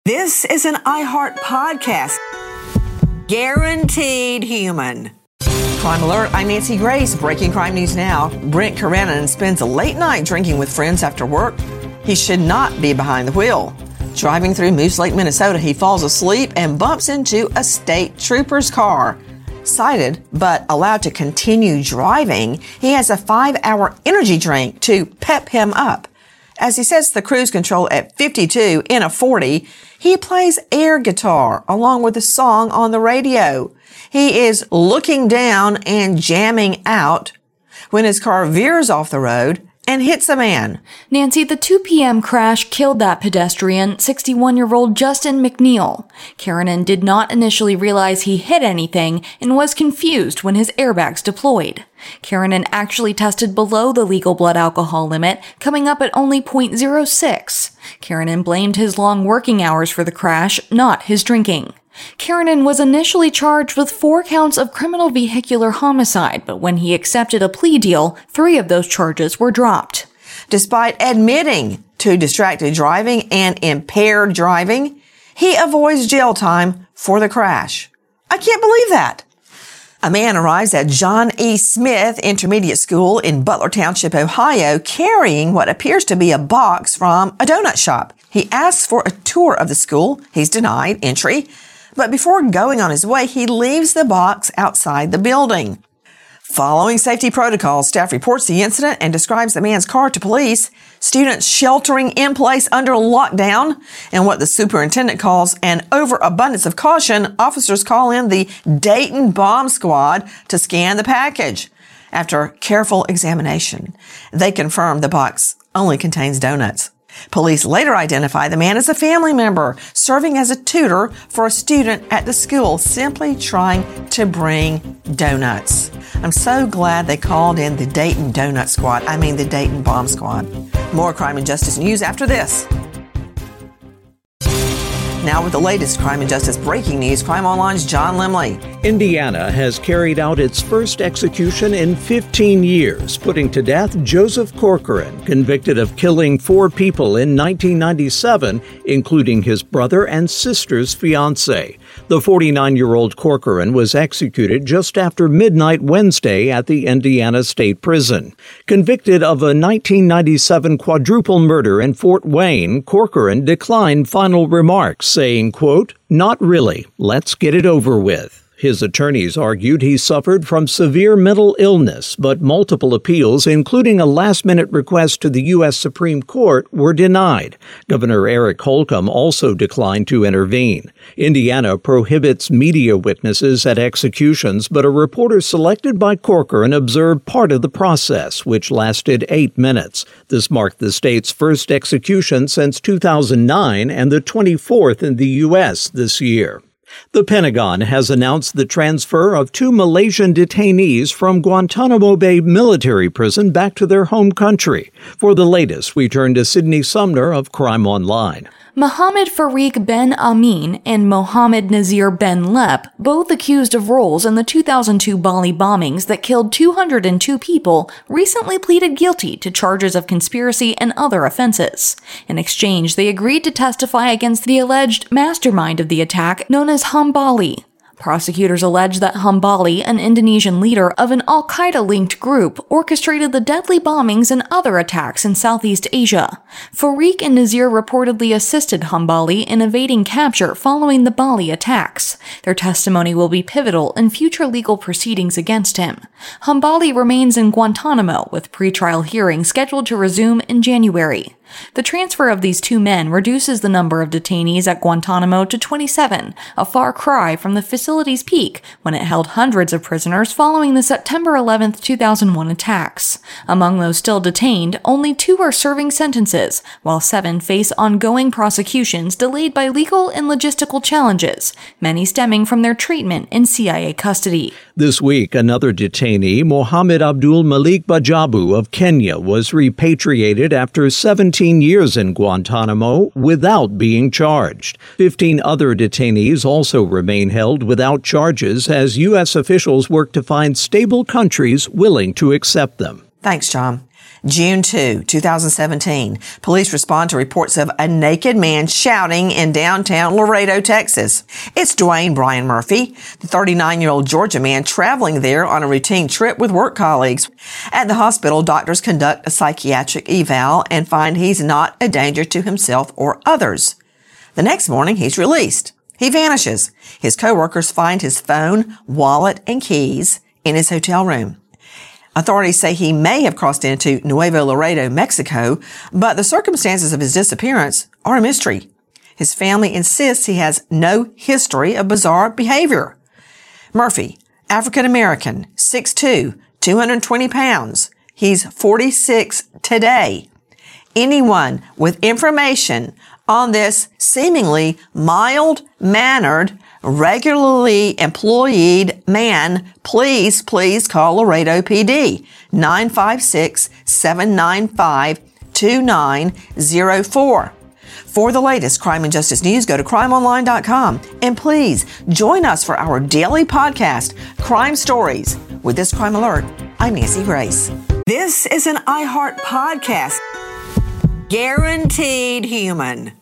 This is an iHeart podcast. Guaranteed human. Crime Alert, I'm Nancy Grace. Breaking crime news now. Brent Karenin spends a late night drinking with friends after work. He should not be behind the wheel. Driving through Moose Lake, Minnesota, he falls asleep and bumps into a state trooper's car. Cited, but allowed to continue driving, he has a 5-hour energy drink to pep him up. As he sets the cruise control at 52 in a 40, he plays air guitar along with a song on the radio. He is looking down and jamming out when his car veers off the road and hits a man. Nancy, the 2 p.m. crash killed that pedestrian, 61-year-old Justin McNeil. Karenin did not initially realize he hit anything and was confused when his airbags deployed. Karenin actually tested below the legal blood alcohol limit, coming up at only 0.06. Karenin blamed his long working hours for the crash, not his drinking. Karenin was initially charged with 4 counts of criminal vehicular homicide, but when he accepted a plea deal, 3 of those charges were dropped. Despite admitting to distracted driving and impaired driving, he avoids jail time for the crash. I can't believe that. A man arrives at John E. Smith Intermediate School in Butler Township, Ohio, carrying what appears to be a box from a donut shop. He asks for a tour of the school. He's denied entry. But before going on his way, he leaves the box outside the building. Following safety protocols, staff reports the incident and describes the man's car to police. Students sheltering in place under lockdown and what the superintendent calls an overabundance of caution, officers call in the Dayton Bomb Squad to scan the package. After careful examination, they confirm the box only contains donuts. Police later identify the man as a family member serving as a tutor for a student at the school, simply trying to bring donuts. I'm so glad they called in the Dayton Donut Squad. The Dayton Bomb Squad. More crime and justice news after this. Now with the latest crime and justice breaking news, Crime Online's John Limley. Indiana has carried out its first execution in 15 years, putting to death Joseph Corcoran, convicted of killing 4 people in 1997, including his brother and sister's fiancé. The 49-year-old Corcoran was executed just after midnight Wednesday at the Indiana State Prison. Convicted of a 1997 quadruple murder in Fort Wayne, Corcoran declined final remarks, saying, quote, "Not really. Let's get it over with." His attorneys argued he suffered from severe mental illness, but multiple appeals, including a last-minute request to the U.S. Supreme Court, were denied. Governor Eric Holcomb also declined to intervene. Indiana prohibits media witnesses at executions, but a reporter selected by Corcoran observed part of the process, which lasted 8 minutes. This marked the state's first execution since 2009 and the 24th in the U.S. this year. The Pentagon has announced the transfer of 2 Malaysian detainees from Guantanamo Bay military prison back to their home country. For the latest, we turn to Sydney Sumner of Crime Online. Mohammed Farik Ben Amin and Mohammed Nazir Ben Lep, both accused of roles in the 2002 Bali bombings that killed 202 people, recently pleaded guilty to charges of conspiracy and other offenses. In exchange, they agreed to testify against the alleged mastermind of the attack, known as Hambali. Prosecutors allege that Hambali, an Indonesian leader of an al-Qaeda-linked group, orchestrated the deadly bombings and other attacks in Southeast Asia. Farik and Nazir reportedly assisted Hambali in evading capture following the Bali attacks. Their testimony will be pivotal in future legal proceedings against him. Hambali remains in Guantanamo, with pretrial hearings scheduled to resume in January. The transfer of these 2 men reduces the number of detainees at Guantanamo to 27, a far cry from the facility's peak when it held hundreds of prisoners following the September 11, 2001 attacks. Among those still detained, only 2 are serving sentences, while 7 face ongoing prosecutions delayed by legal and logistical challenges, many stemming from their treatment in CIA custody. This week, another detainee, Mohammed Abdul Malik Bajabu of Kenya, was repatriated after 17 years in Guantanamo without being charged. 15 other detainees also remain held without charges as U.S. officials work to find stable countries willing to accept them. Thanks, John. June 2, 2017, police respond to reports of a naked man shouting in downtown Laredo, Texas. It's Dwayne Brian Murphy, the 39-year-old Georgia man traveling there on a routine trip with work colleagues. At the hospital, doctors conduct a psychiatric eval and find he's not a danger to himself or others. The next morning, he's released. He vanishes. His coworkers find his phone, wallet, and keys in his hotel room. Authorities say he may have crossed into Nuevo Laredo, Mexico, but the circumstances of his disappearance are a mystery. His family insists he has no history of bizarre behavior. Murphy, African American, 6'2", 220 pounds. He's 46 today. Anyone with information on this seemingly mild-mannered, regularly employed man, please call Laredo PD, 956-795-2904. For the latest crime and justice news, go to crimeonline.com. And please join us for our daily podcast, Crime Stories. With this crime alert, I'm Nancy Grace. This is an iHeart podcast. Guaranteed human.